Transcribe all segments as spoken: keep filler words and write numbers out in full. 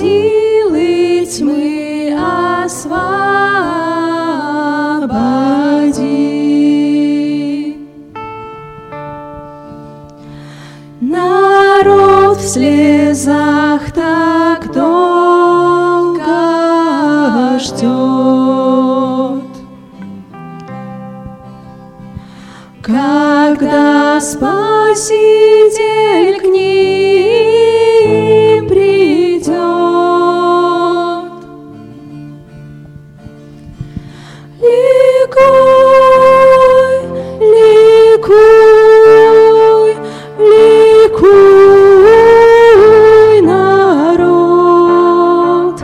силы тьмы освободи. Народ в слезах так долго ждет, когда Спаситель к ним придет. Ликуй, ликуй, ликуй, народ,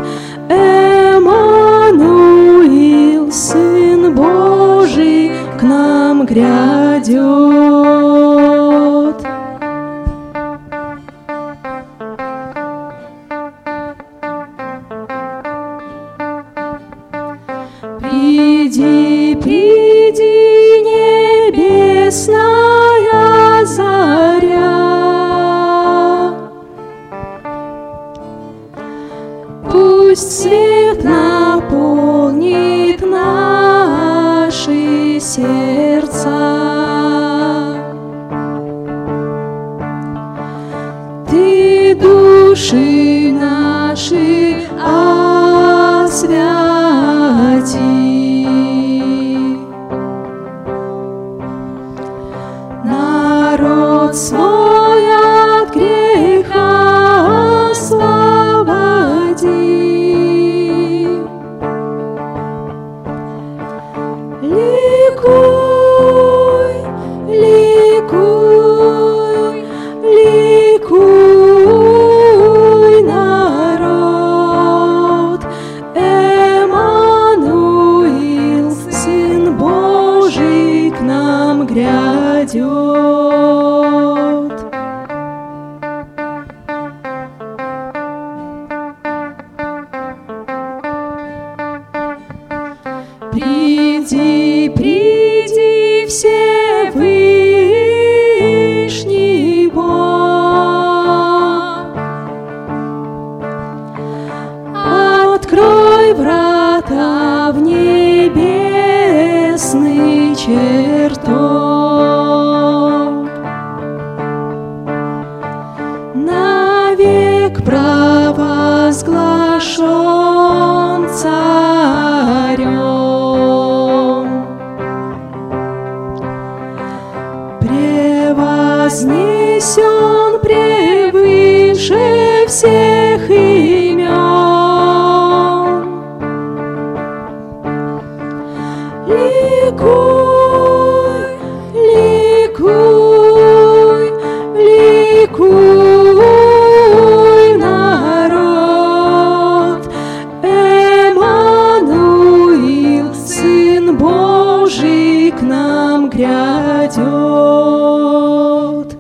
Эммануил, Сын Божий, к нам грядет. Приди, приди, небесная заря, пусть свет наполнит наши сердца. Ты души наши освяти. Народ свой от греха освободи. Ликуй, ликуй, ликуй, народ, Эммануил, Сын Божий, к нам грядет. Приди, приди, Всевышний Бог, открой врата в небесный чертог, навек провозглашен царем, превознесен превыше всех имен. Ликуй, ликуй, ликуй, народ, Эммануил, Сын Божий, к нам грядет.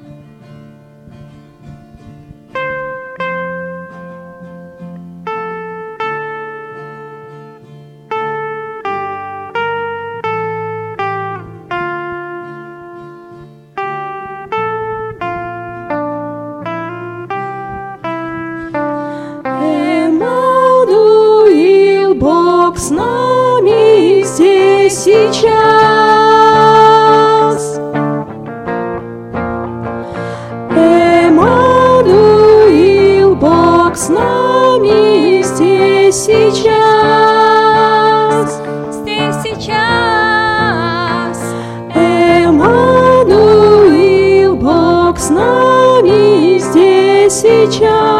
Эммануил, Бог с нами здесь сейчас. Эммануил, Бог с нами здесь сейчас. Здесь сейчас. Эммануил, Бог с нами здесь сейчас.